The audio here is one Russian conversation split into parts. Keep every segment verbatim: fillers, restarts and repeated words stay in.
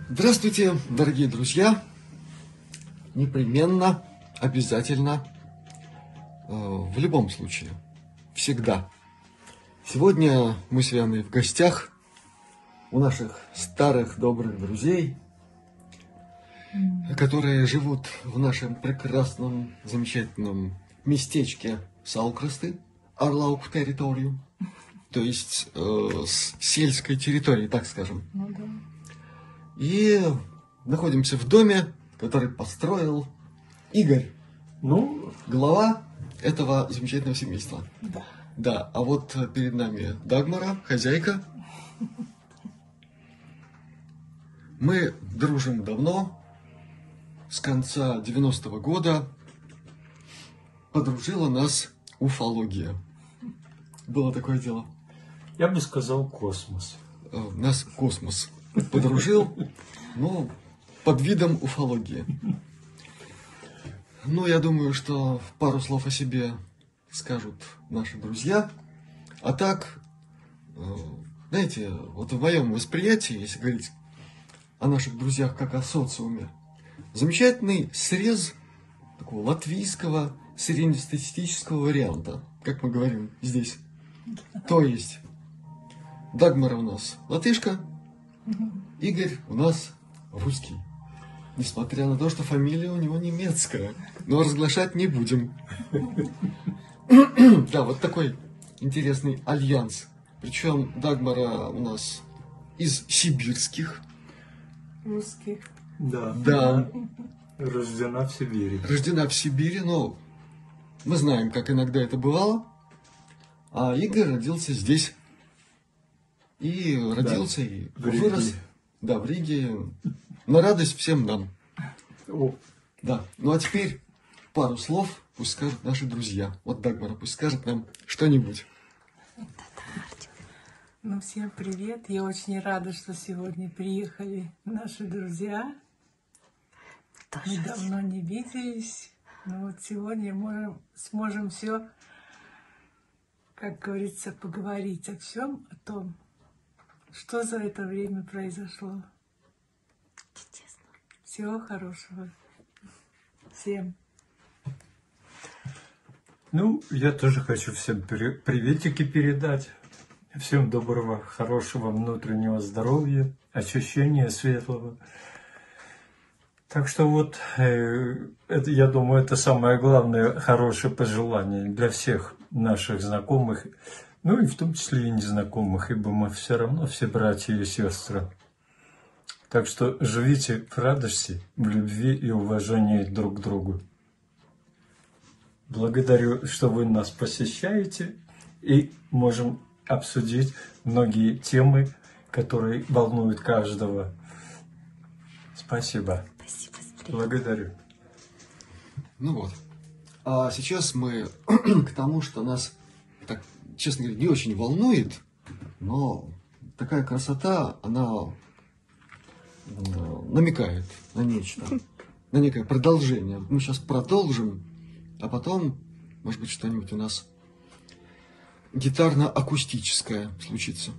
Здравствуйте, дорогие друзья! Непременно, обязательно, э, в любом случае, всегда. Сегодня мы с вами в гостях у наших старых добрых друзей, которые живут в нашем прекрасном, замечательном местечке Саукрасты, Орлаук территорию, то есть э, с сельской территории, так скажем. Ну, да. И находимся в доме, который построил Игорь, Ну, глава этого замечательного семейства. Да. Да, а вот перед нами Дагмара, хозяйка. Мы дружим давно, с конца девяностого года подружила нас уфология. Было такое дело. я бы сказал космос. Э, Нас космос подружил, ну, под видом уфологии. Ну, я думаю, что пару слов о себе скажут наши друзья. А так, э, знаете, вот в моем восприятии, если говорить о наших друзьях как о социуме, замечательный срез такого латвийского среднестатистического варианта, как мы говорим здесь. То есть, Дагмара у нас латышка, Игорь у нас русский. Несмотря на то, что фамилия у него немецкая. Но разглашать не будем. Да, вот такой интересный альянс. Причем Дагмара у нас из сибирских. Русских. Да. Да, Рождена в Сибири. рождена в Сибири, но мы знаем, как иногда это бывало. А Игорь родился здесь. И родился, и в Риге. вырос. Да, в Риге. На радость всем нам. О, Да. Ну а теперь пару слов пусть скажут наши друзья. Вот Дагмара пусть скажет нам что-нибудь. Ну, всем привет. Я очень рада, что сегодня приехали наши друзья. Мы давно не виделись. Но вот сегодня можем, сможем все, как говорится, поговорить о всем, о том, что за это время произошло. Чудесно. Всего хорошего. Всем. ну, я тоже хочу всем при- приветики передать. Всем доброго, хорошего внутреннего здоровья, ощущения светлого. Так что вот, э, это, я думаю, это самое главное хорошее пожелание для всех наших знакомых, ну и в том числе и незнакомых, ибо мы все равно все братья и сестры. Так что живите в радости, в любви и уважении друг к другу. Благодарю, что вы нас посещаете, и можем обсудить многие темы, которые волнуют каждого. Спасибо. Спасибо, Спасибо. Благодарю. Ну вот. А сейчас мы к тому, что нас, так, честно говоря, не очень волнует, но такая красота, она э, намекает на нечто, на некое продолжение. Мы сейчас продолжим, а потом, может быть, что-нибудь у нас гитарно-акустическое случится.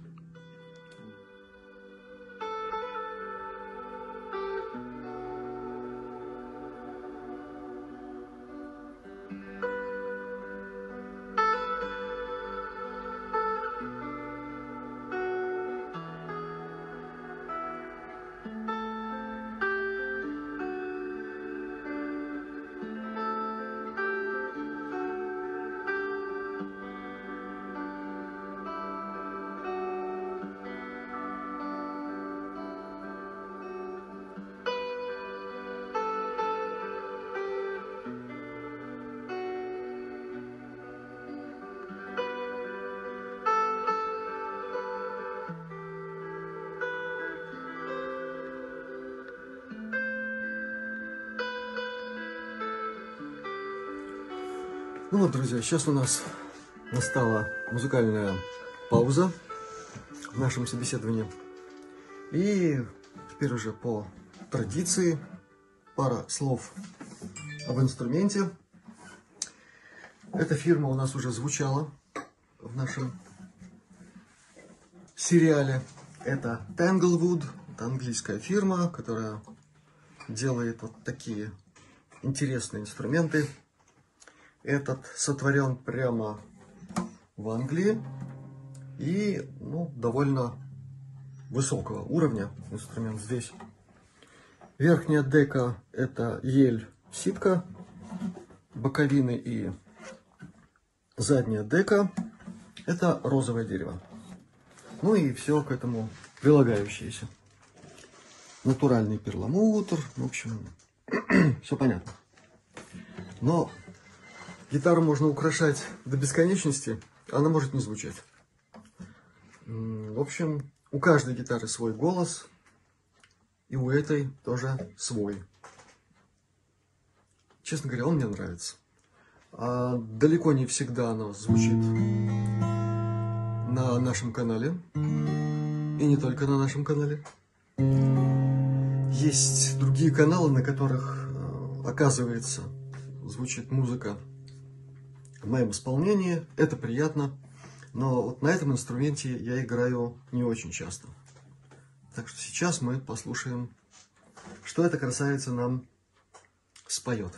Ну вот, друзья, сейчас у нас настала музыкальная пауза в нашем собеседовании. И теперь уже по традиции пара слов об инструменте. Эта фирма у нас уже звучала в нашем сериале. Это Tanglewood Это английская фирма, которая делает вот такие интересные инструменты. Этот сотворен прямо в Англии и ну, довольно высокого уровня инструмент здесь. Верхняя дека — это ель ситка, боковины и задняя дека — это розовое дерево. Ну и все к этому прилагающееся. Натуральный перламутр, в общем, все понятно. Но гитару можно украшать до бесконечности, она может не звучать. В общем, у каждой гитары свой голос, и у этой тоже свой. Честно говоря, он мне нравится. А далеко не всегда она звучит на нашем канале. И не только на нашем канале. Есть другие каналы, на которых, оказывается, звучит музыка в моем исполнении. Это приятно. Но вот на этом инструменте я играю не очень часто. Так что сейчас мы послушаем, что эта красавица нам споет.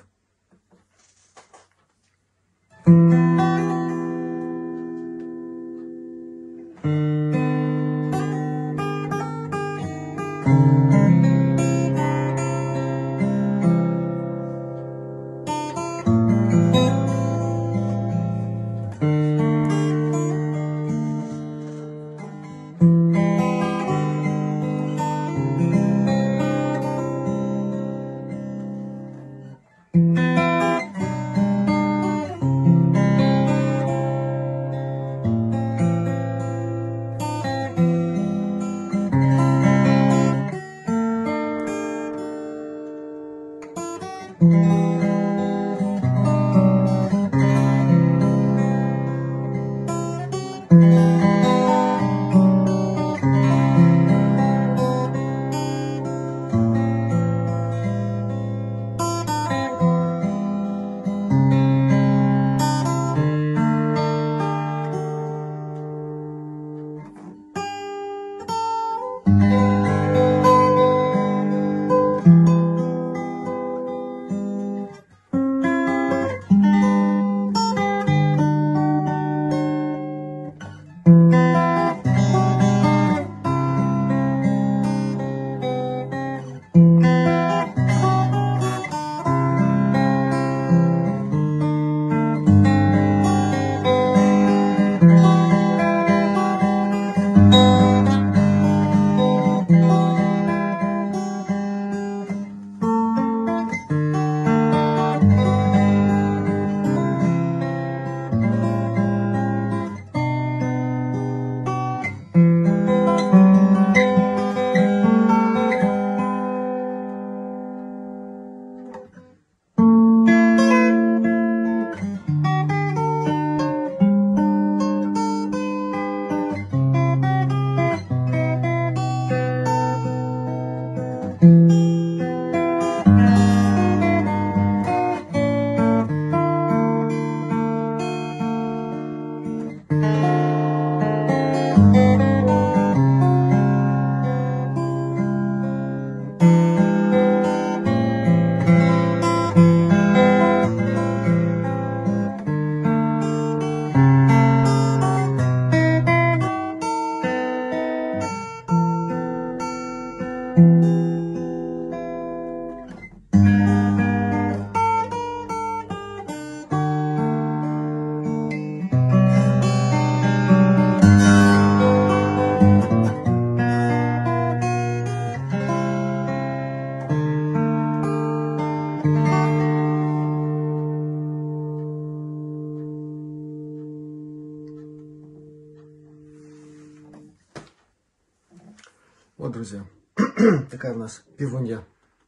Вот, друзья, такая у нас пивунья.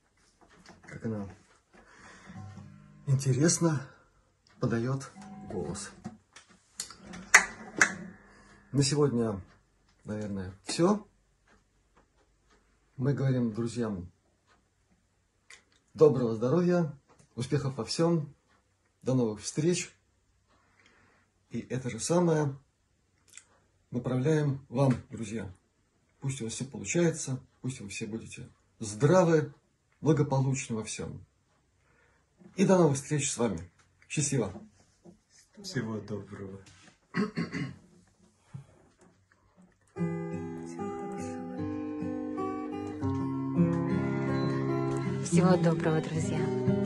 Как она интересно подает голос. На сегодня, наверное, все. Мы говорим друзьям доброго здоровья, успехов во всем, до новых встреч. И это же самое направляем вам, друзья. Пусть у вас все получается, Пусть вы все будете здравы, благополучны во всем. И до новых встреч с вами. Счастливо. Всего доброго. Всего доброго, друзья.